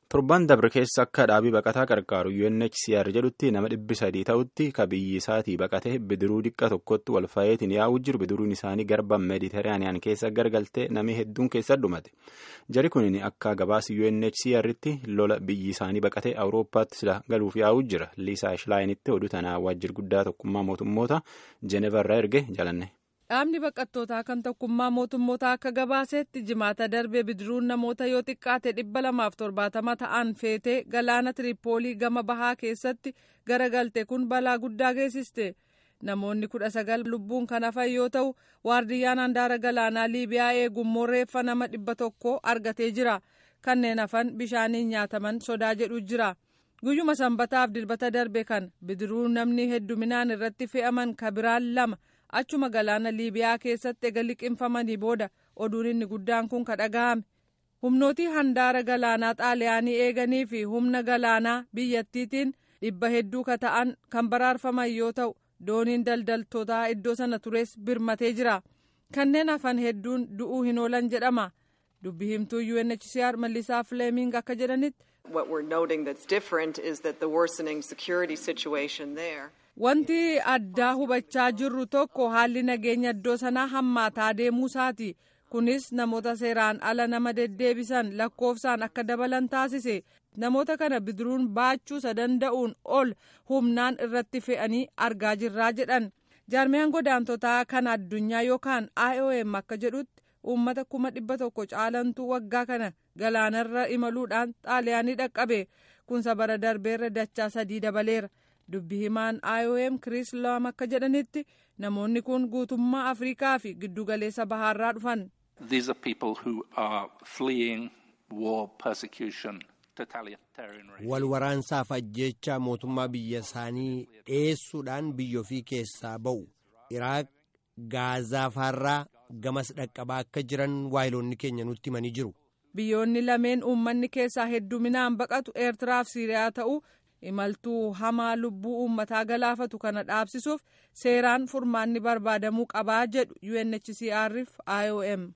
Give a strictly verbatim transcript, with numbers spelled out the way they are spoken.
Torban dabre keessa akka dhaabii baqataa qarqaaru U N H C R jedhutti nama dhibbi sadii ta'utti ka biyyi isaatii baqatee bidiruu xiqqaa tokkotti wal fayeetiin yaa'uu jiru. Bidiruun isaanii garba meediteraaniyaan keessa gargaltee namni hedduun keessa dhumate. Jari kunin akka gabaasa U N H C R'tti lola biyyi isaanii baqatee Awurooppaatti sila galuuf yaa'uu jira. Liisaa Shilaayiinitti oduu tanaa waajjira guddaa tokkummaa mootummoota Jenevarraa erge jalanne. Dhaabni baqattootaa kan tokkummaa mootummoota akka gabaasetti jimaata darbee bidiruun namoota yoo xiqqaate dhibba lamaaf torbaatama ta'an feetee galaana Tiripoolii gama bahaa keessatti garagalte kun balaa guddaa geessiste. Namoonni kudha sagal lubbuun kan hafan yoo ta'u waardiyyaan handaara galaanaa Liibiyaa eegummoo reeffa nama dhibba tokko argatee jira. Kanneen hafan bishaaniin nyaataman sodaa jedhu jira. Guyyuma sanbataaf dilbata darbe kan bidiruun namni hedduminaan irratti fe'aman kabiraan lama. Achuma galaana Liibiyaa keessatti ega liqinfamanii booda oduun inni guddaan kun kadhaga'ame. Humnootii handaara galaanaa Xaaliyaanii eeganii fi humna galaanaa biyyattiitiin dhibba hedduu ka ta'an kan baraarfaman yoo ta'u dooniin daldaltootaa iddoo sana tures birmatee jira. Kanneen hafan hedduun du'uu hin oolan jedhama. Dubbi himtuu U N H C R Mallisaa Fleeming akka jedhanitti. What we're noting that's different is that the worsening security situation there. Wanti addaa hubachaa jirru tokko haalli nageenya iddoo sanaa hammaataa deemuusaati. Kunis namoota seeraan ala nama deddeebisan lakkoofsaan akka dabalan taasise. Namoota kana bidiruun baachuusa danda'uun ol humnaan irratti fe'anii argaa jirraa jedhan. Jaarmiyaan godaantotaa kan addunyaa yookaan I O M akka jedhutti uummata kuma dhibba tokko caalantu waggaa kana galaanarra imaluudhaan Xaaliyaanii dhaqqabe. Kunsa bara darbeerra dachaa sadii dabaleera. Dubbi himaan I O M Chris Loam akka jedhanitti namoonni kun guutummaa Afrikaa fi giddugaleessa bahaarraa dhufan. These are people who are fleeing war, persecution, totalitarian regime. Wal waraansaaf ajjeechaa mootummaa biyya isaanii dheessuudhaan biyya ofii keessaa ba'u. Iraaq, Gaazaa faarraa gamas dhaqqabaa akka jiran waayiloonni keenya nutti himanii jiru. Biyyoonni lameen uummanni keessaa hedduminaan baqatu Eertiraa fi Siiriyaa ta'u. Imaltuu hamaa lubbuu uummataa galaafatu kana dhaabsisuuf seeraan furmaanni barbaadamuu qabaa jedhu U N H C R fi I O M.